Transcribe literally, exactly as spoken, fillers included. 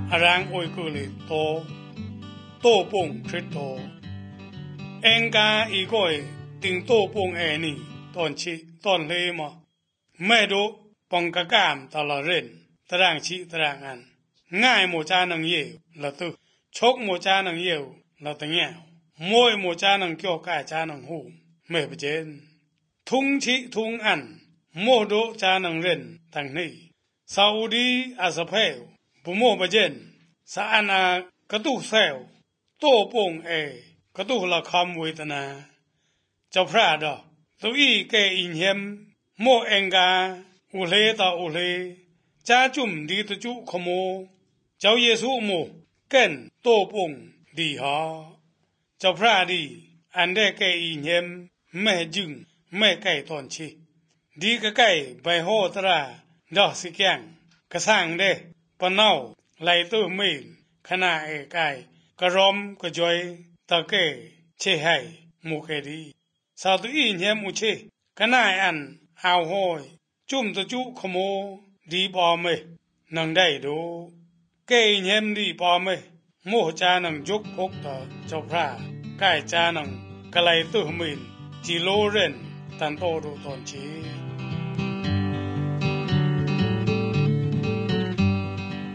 อรังโอยกุลิโตโตปงคริสโตเองกาอีก้อยติงโตปงเอนี่ตอนชิตอนเลมาแม่ดูปองกะกามตลอดเรนตารางชิตารางอันง่ายโมจานังเยวละตุชกโมจานังเยวละตะเงียวมวยโมจานังเกี่ยวกายจานังหูเมื่อเจนทุงชิทุงอันโมโดจานังเรนตังนี้ซาอุดีอาสเพลปุโมบเจนสาอนากระตุเซลโตปงเอกระตุละคำเวทนาเจ้าพระดอตุอีเกอินเฮมโมเองกาอุเลตาอุเลจ้าจุมดีตุจุขโมเจ้าเยซูโมเก่นโตปงดีฮาเจ้าพระดีอันเดเกอินเฮมแม่จึงแม่ไก่ตอนชีดีกะไก่ใบโหตราดอกสิแกงกระสังเดปนเอาไหลตู้มีนขณะเอไก่กระรอมกระจอยตะเกเชให้มูเกดีสาวตุอีนเฮมอุเชขณะอันเอาห้อยจุ่มตุจุขโมดีปอมเมนังได้ดูเกอินเฮมดีปอมเมโมจานังจุกพกต่อเจ้าพระไก่จานังกะไหลตู้มีนจิโลเรนตันโตดูตอนชี